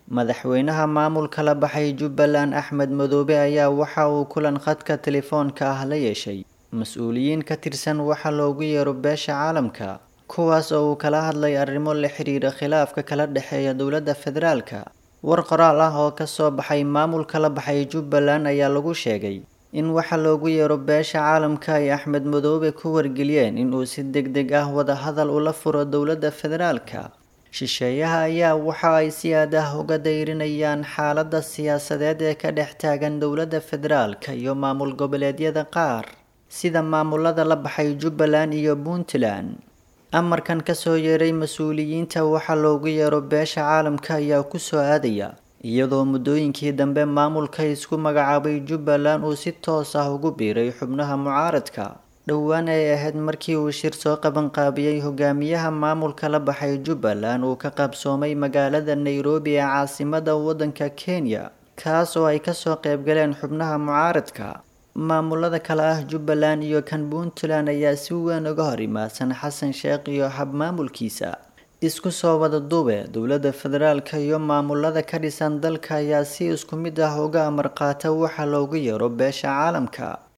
Madaxweynaha maamulka la baxay Jubbaland Axmed Madoobe ayaa waxa uu kulan khadka telefoonka ah la yeeshay mas'uuliyiin ka tirsan waxa loogu yeero beesha caalamka, kuwaas oo uu kala hadlay arrimo la xiriira khilaafka kala dhexeeya dowladda federaalka. War qoraal ah oo ka soo baxay maamulka la baxay Jubbaland ayaa lagu sheegay in waxa loogu yeero beesha caalamka ay Axmed Madoobe ku wargeliyeen in uu si degdeg ah wada hadal ula furo dowladda federaalka. Shisheeyaha ayaa waxa ay si aad ah uga dayrinayaan xaaladda siyaasadeed ee ka dhex taagan dowladda federaalka iyo maamul goboleedyada qaar, sida maamulada la baxay Jubbaland iyo Puntland. Amarkan ka soo yeeray mas'uuliyiinta waxa loogu yeero beesha caalamka ayaa ku soo aadaya iyadoo muddooyinkii dambe maamulka isku magacaabay Jubbaland uu si toos ah ugu biiray xubnaha mucaaradka. Dhowaan ay ahayd markii uu shir soo qabanqaabiyay hogaamiyaha maamulka la baxay Jubbaland uu ka qabsoomay magaalada Nairobi ee caasimadda waddanka Kenya, kaas oo ay ka soo qaybgaleen xubnaha mucaaradka. Maamulada kale ah Jubbaland iyo kan Puntland ayaa si weyn uga hor imaadsan Xasan Sheekh iyo hab maamulkiisa. Isku soo wada duube, dowladda federaalka iyo maamulada ka dhisan dalka ayaa si isku mid ah uga amar qaata waxa loogu yeero beesha caalamka.